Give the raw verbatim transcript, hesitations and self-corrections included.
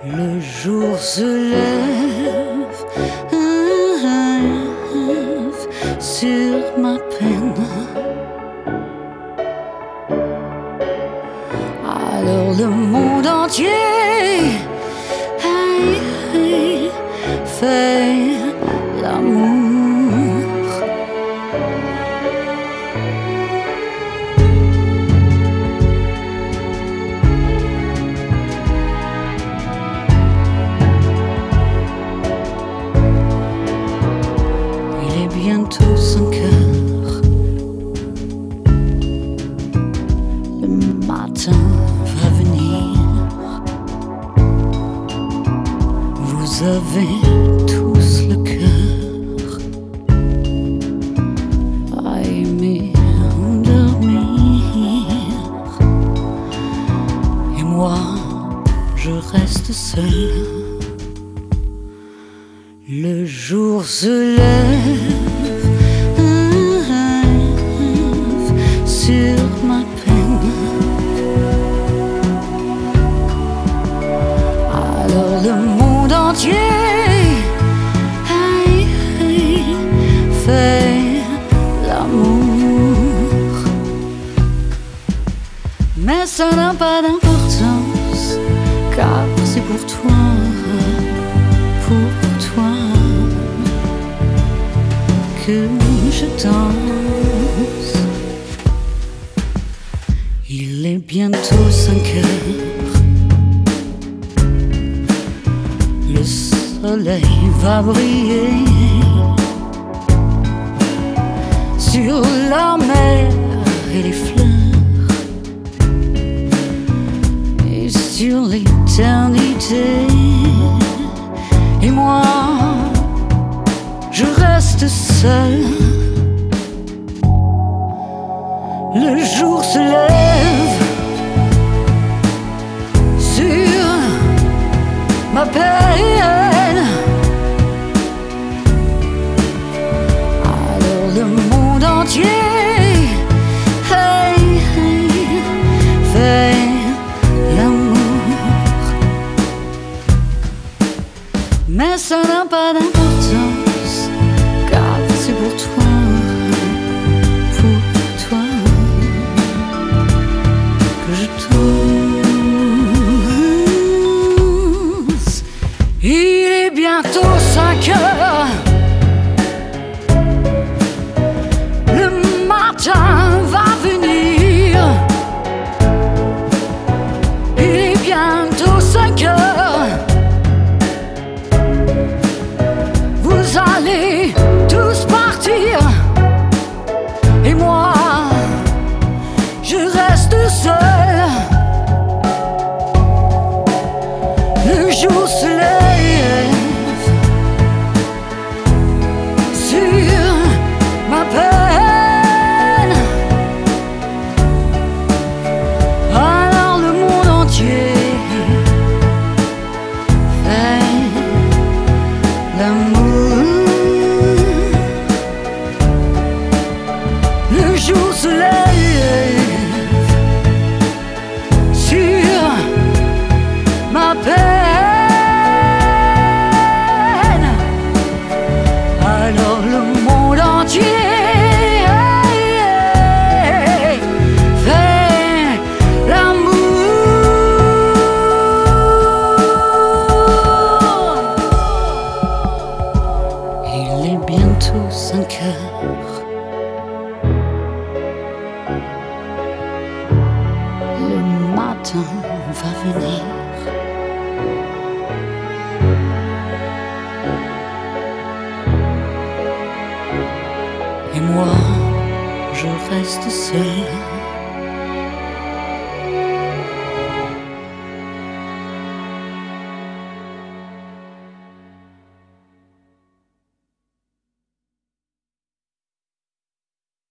Le jour se lève sur ma peine. Alors le monde entier fait l'amour. Bientôt cinq heures, le matin va venir. Vous avez tous le cœur à aimer dormir, et moi je reste seul. Le jour se lève sur ma peine. Alors le monde entier fait l'amour. Mais ça n'a pas d'importance, car c'est pour toi, pour toi que je danse. Il est bientôt cinq heures, le soleil va briller sur la mer et les fleurs, et sur l'éternité. Et moi, je reste seul. Le jour se lève sur ma peine. Alors le monde entier hey, hey, fait l'amour. Mais ça n'a pas d'importance, car c'est pour toi. Il est bientôt cinq heures, le matin va venir. Il est bientôt cinq heures, vous allez tous partir, et moi je reste seul. Le jour se lève sur ma peine. Alors le monde entier fait l'amour. Le jour se lève sur ma peine. Alors le monde entier fait l'amour. Il est bientôt cinq heures, le matin va venir. Et moi, je reste seul.